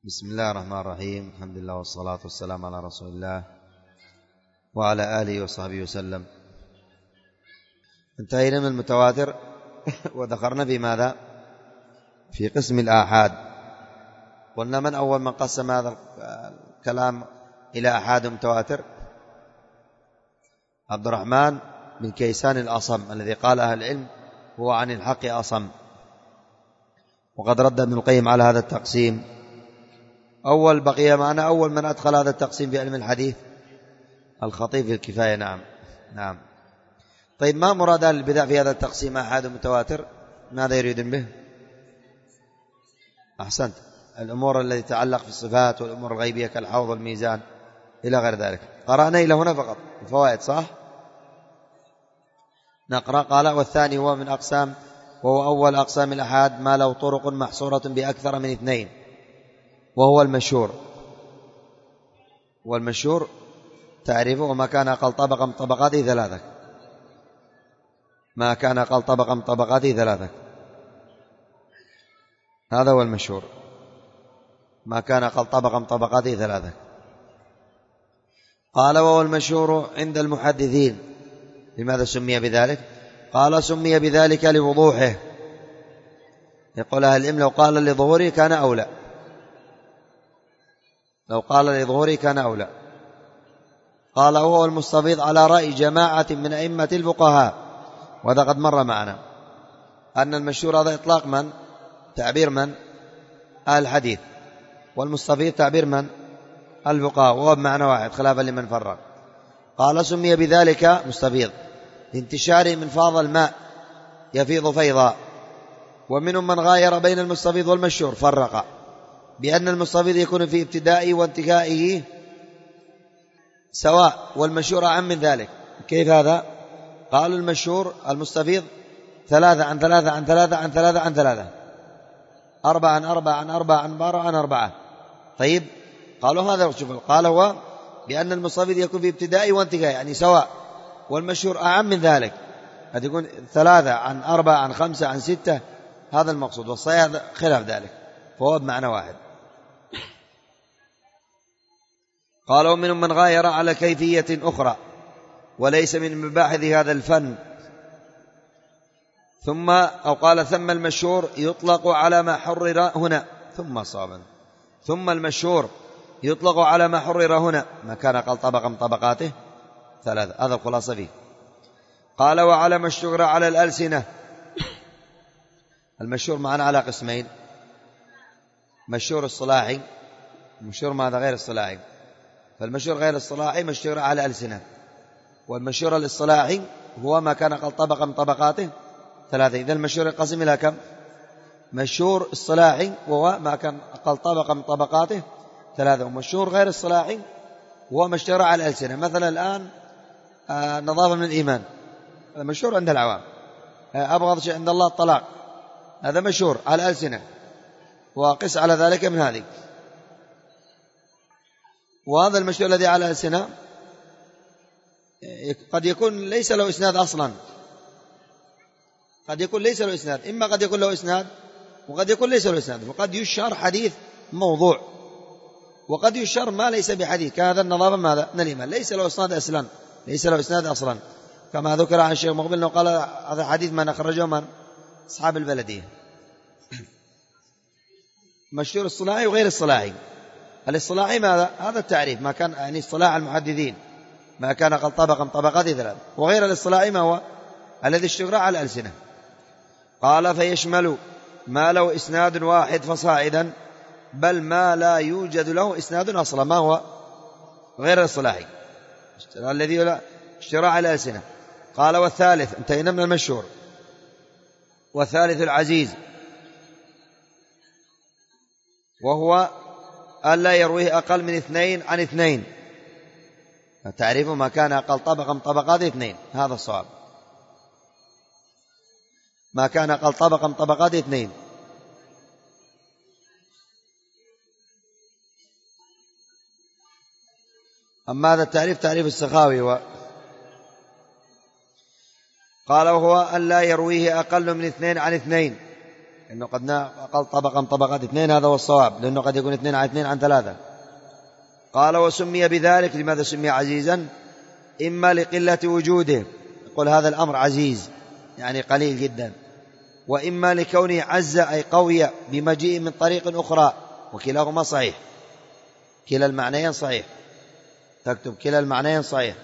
بسم الله الرحمن الرحيم. الحمد لله والصلاة والسلام على رسول الله وعلى آله وصحبه وسلم. انتهينا من المتواتر وذكرنا في ماذا؟ في قسم الآحاد. قلنا من أول من قسم هذا الكلام إلى آحاد ومتواتر؟ عبد الرحمن بن كيسان الأصم الذي قال أهل العلم هو عن الحق أصم، وقد رد ابن القيم على هذا التقسيم. أول بقي معنا أول من أدخل هذا التقسيم في علم الحديث الخطيب في الكفاية. نعم. طيب، ما مراد أهل البدع في هذا التقسيم آحاد ومتواتر؟ ماذا يريدون به؟ أحسنت، الأمور التي تتعلق في الصفات والأمور الغيبية كالحوض والميزان إلى غير ذلك. قرأنا إلى هنا فقط الفوائد، صح؟ نقرأ. قال: والثاني هو من أقسام، وهو أول أقسام الآحاد ما له طرق محصورة بأكثر من 2، وهو المشهور. والمشهور تعريفه وما كان أقل طبقة من طبقاته 3. ما كان أقل طبقة من طبقاته 3، هذا هو المشهور. ما كان أقل طبقة من طبقاته 3. قال: وهو المشهور عند المحدثين. لماذا سمي بذلك؟ قال: سمي بذلك لوضوحه. يقول أهل العلم: لو قال لظهوره كان أولى. لو قال لظهوره كان أولى. قال: وهو المستفيض على رأي جماعة من أئمة الفقهاء. وهذا قد مر معنا أن المشهور هذا إطلاق من؟ تعبير من؟ أهل الحديث. والمستفيض تعبير من؟ الفقهاء، وهو بمعنى واحد خلافا لمن فرق. قال: سمي بذلك مستفيض لانتشاره من فاض الماء يفيض فيضا. ومنهم من غاير بين المستفيض والمشهور، فرق بأن المستفيض يكون في ابتدائه وانتهائه سواء، والمشهور أعم من ذلك. كيف هذا؟ قالوا: المشهور المستفيض 3 عن 3 عن 3 عن 3 عن 3، 4 عن 4 عن 4 عن 4 عن 4. طيب، قالوا هذا. شوف، قال: هو بأن المستفيض يكون في ابتدائه وانتهائه يعني سواء، والمشهور أعم من ذلك، قد يكون 3 عن 4 عن 5 عن 6. هذا المقصود، والصحيح خلاف ذلك، فهو بمعنى واحد. قال: ومنهم من غاير على كيفية أخرى وليس من مباحث هذا الفن. ثم قال: ثم المشهور يطلق على ما حرر هنا. ثم المشهور يطلق على ما حرر هنا ما كان أقل طبقة من طبقاته 3. هذا الخلاصة فيه. قال: وعلى ما اشتهر على الألسنة. المشهور معنا على قسمين: مشهور الصلاحي، مشهور ماذا؟ غير الصلاحي. فالمشهور غير الصلاحي مشهور على الألسنة، والمشهور الاصطلاحي هو ما كان أقل طبقة من طبقاته 3. إذا المشهور ينقسم إلى كم؟ مشهور الصلاحي وهو ما كان أقل طبقة من طبقاته 3، ومشهور غير الصلاحي هو مشهور على الألسنة. مثلا الآن نظافة من الإيمان، هذا مشهور عند العوام. أبغض شيء عند الله الطلاق، هذا مشهور على الألسنة، وقس على ذلك من هذه. وهذا المشهور الذي على الألسنة قد يكون ليس له إسناد أصلا، قد يكون ليس له إسناد، إما قد يكون له إسناد وقد يكون ليس له إسناد. وقد يشهر حديث موضوع، وقد يشهر ما ليس بحديث، كهذا النظافة ماذا؟ من الإيمان، ليس له إسناد أصلا، ليس له إسناد أصلا، كما ذكر عن الشيخ مقبل أنه قال: هذا حديث من أخرجه من؟ أصحاب البلدية. مشهور الصلاحي وغير الصلاحي. الاصطلاحي ماذا؟ هذا التعريف، ما كان يعني اصطلاح المحدثين ما كان أقل طبقة من طبقات 3. وغير الاصطلاحي ما هو؟ الذي اشتهر على الألسنة. قال: فيشمل ما له إسناد واحد فصاعدا، بل ما لا يوجد له إسناد أصلا. ما هو؟ غير الاصطلاحي الذي اشتهر على الألسنة. قال: والثالث، انتهينا من المشهور. والثالث العزيز، وهو ألا يرويه أقل من 2 عن 2. تعريفه ما كان أقل طبقة من طبقات 2، هذا الصواب. ما كان أقل طبقة من طبقات 2. أما هذا التعريف تعريف السخاوي. قال: وهو ألا يرويه أقل من 2 عن 2، لأنه قد قال طبقا طبقات اثنين، هذا هو الصواب، لأنه قد يكون اثنين عن اثنين عن ثلاثة. قال وسمي بذلك، لماذا سمي عزيزا؟ إما لقلة وجوده، يقول هذا الأمر عزيز يعني قليل جدا، وإما لكونه عز أي قوي بمجيء من طريق أخرى، وكلاهما صحيح، كلا المعنيين صحيح، تكتب كلا المعنيين صحيح.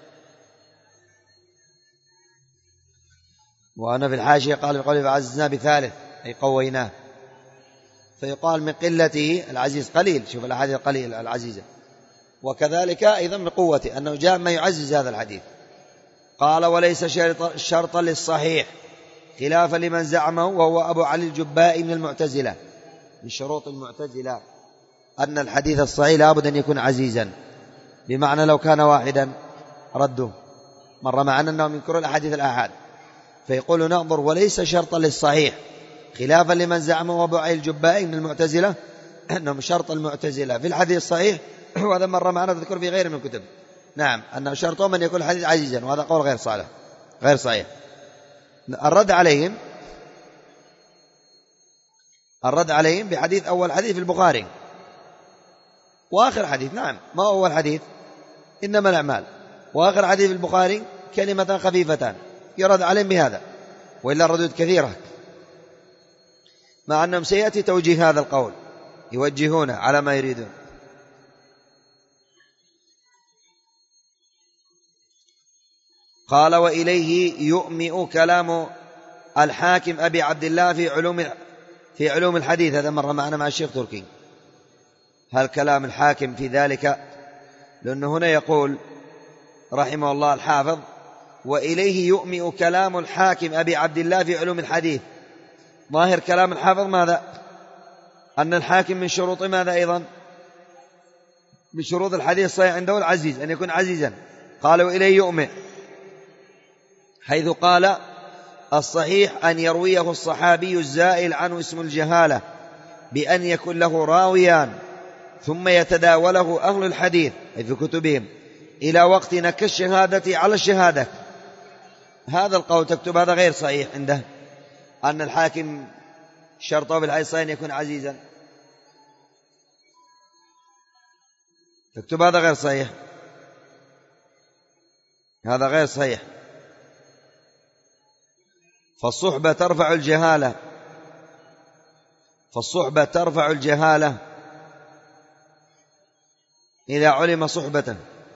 وأنا في الحاشية قال بقوله فعززنا بثالث أي قويناه، فيقال من قلته العزيز قليل، شوف الأحاديث قليل العزيزة، وكذلك أيضا من قوته أنه جاء ما يعزز هذا الحديث. قال وليس شرطا للصحيح خلافا لمن زعمه، وهو أبو علي الجبائي من المعتزلة. من شروط المعتزلة أن الحديث الصحيح لابد أن يكون عزيزا، بمعنى لو كان واحدا ردوا، مر معنا أنهم ينكرون الأحاديث الآحاد، فيقول ننظر وليس شرطا للصحيح خلافا لمن زعمه أبو علي الجبائي من المعتزلة أنهم شرط المعتزلة في الحديث الصحيح، وهذا مر معنا تذكر في غير من الكتب. نعم، أنه شرطهم أن يكون الحديث عزيزا، وهذا قول غير صالح غير صحيح. الرد عليهم بحديث أول حديث في البخاري وآخر حديث، نعم ما هو أول حديث إنما الأعمال، وآخر حديث في البخاري كلمتان خفيفتان، يرد عليهم بهذا، وإلا الردود كثيرة، مع أنهم سيأتي توجيه هذا القول، يوجهونه على ما يريدون. قال وإليه يؤمئ كلام الحاكم أبي عبد الله في علوم الحديث، هذا مر معنا مع الشيخ تركي. هل كلام الحاكم في ذلك؟ لأنه هنا يقول رحمه الله الحافظ وإليه يؤمئ كلام الحاكم أبي عبد الله في علوم الحديث. ظاهر كلام الحافظ ماذا؟ أن الحاكم من شروط ماذا أيضا؟ من شروط الحديث الصحيح عنده العزيز، أن يكون عزيزا. قال وإليه يؤمئ، حيث قال الصحيح أن يرويه الصحابي الزائل عنه اسم الجهالة بأن يكون له راويان ثم يتداوله أهل الحديث أي في كتبهم إلى وقتنا كالشهادة على الشهادة. هذا القول تكتب هذا غير صحيح عنده، أن الحاكم شرطه بالحديث الصحيح أن يكون عزيزا، تكتب هذا غير صحيح، هذا غير صحيح. فالصحبة ترفع الجهالة إذا علم صحبة.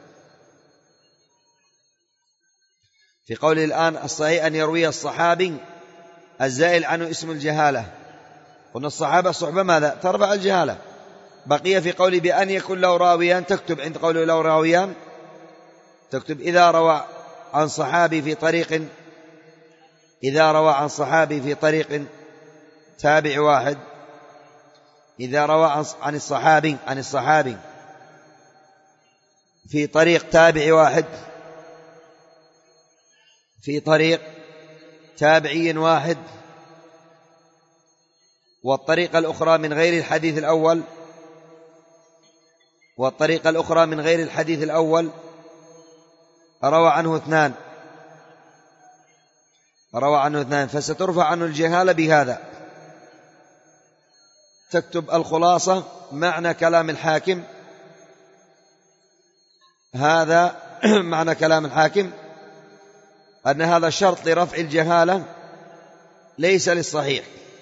في قول الآن الصحيح أن يروي الصحابي الزائل عنه اسم الجهالة، قلنا الصحابة الصحبة ماذا؟ ترفع الجهالة. بقي في قول بأن يكون له راويان، تكتب عند قوله له راويان، تكتب إذا روى عن صحابي في طريق تابع واحد، إذا روى عن الصحابي في طريق تابع واحد، في طريق تابعي واحد، والطريقة الأخرى من غير الحديث الأول، روى عنه اثنان، فسترفع عنه الجهالة بهذا. تكتب الخلاصة معنى كلام الحاكم، هذا معنى كلام الحاكم أن هذا شرط لرفع الجهالة ليس للصحيح.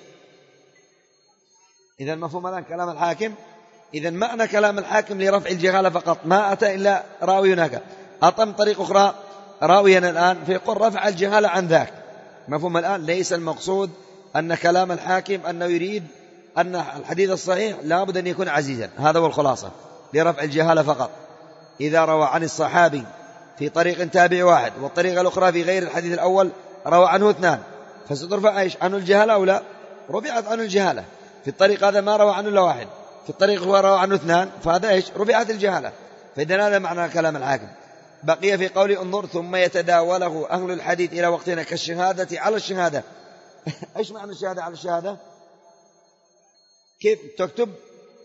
إذن مفهوم الآن كلام الحاكم، إذن معنى كلام الحاكم لرفع الجهالة فقط، ما أتى إلا راوي هناك أطم طريق أخرى راويا الآن فيقول رفع الجهالة عن ذاك. مفهوم الآن؟ ليس المقصود أن كلام الحاكم أنه يريد أن الحديث الصحيح لا بد أن يكون عزيزا، هذا هو الخلاصة، لرفع الجهالة فقط. إذا روى عن الصحابي في طريق تابع واحد والطريقة الأخرى في غير الحديث الأول روى عنه اثنان، فسترفع عنه الجهالة أو لا؟ رفعت عنه الجهالة. في الطريق هذا ما روى عنه إلا واحد، في الطريق هو روى عنه اثنان، فهذا رفعت الجهالة. فإذن هذا معنى كلام الحاكم. بقي في قول انظر ثم يتداوله أهل الحديث إلى وقتنا كالشهادة على الشهادة. إيش معنى الشهادة على الشهادة؟ كيف تكتب؟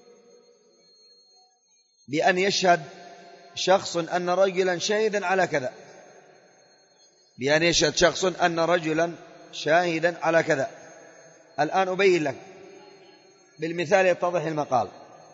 بأن يشهد شخص أن رجلا شاهدا على كذا، بأن يشهد شخص أن رجلا شاهدا على كذا، الآن أبين لك بالمثال يتضح المقال.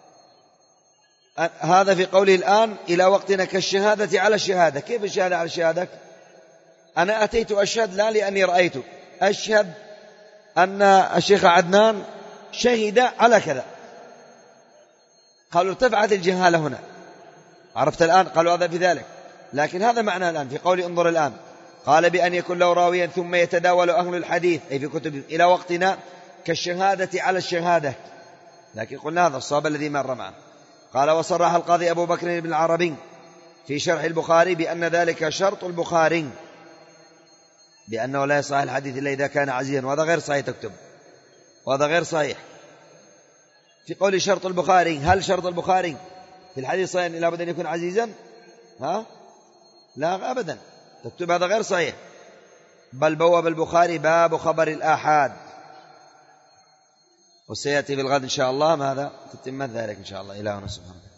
هذا في قوله الآن إلى وقتنا كالشهادة على الشهادة. كيف الشهادة على الشهادة؟ أنا أتيت أشهد لا لأني رأيت، أشهد أن الشيخ عدنان شهد على كذا. قالوا ارتفعت الجهالة هنا، عرفت الآن؟ قالوا هذا في ذلك. لكن هذا معنى الآن في قول انظر الآن، قال بأن يكون له راويا ثم يتداول أهل الحديث أي في كتب إلى وقتنا كالشهادة على الشهادة. لكن قلنا هذا الصواب الذي مر معه. قال وصرح القاضي أبو بكر بن العربي في شرح البخاري بأن ذلك شرط البخاري، بأنه لا يصح الحديث إلا إذا كان عزيزا، وهذا غير صحيح تكتب، وهذا غير صحيح. في قول شرط البخاري، هل شرط البخاري في الحديث صحيح إلا بد أن يكون عزيزا؟ لا أبدا، تكتب هذا غير صحيح. بل بواب البخاري باب خبر الآحاد، وسيأتي بالغد إن شاء الله ماذا تتم ذلك إن شاء الله. إلهنا سبحانه.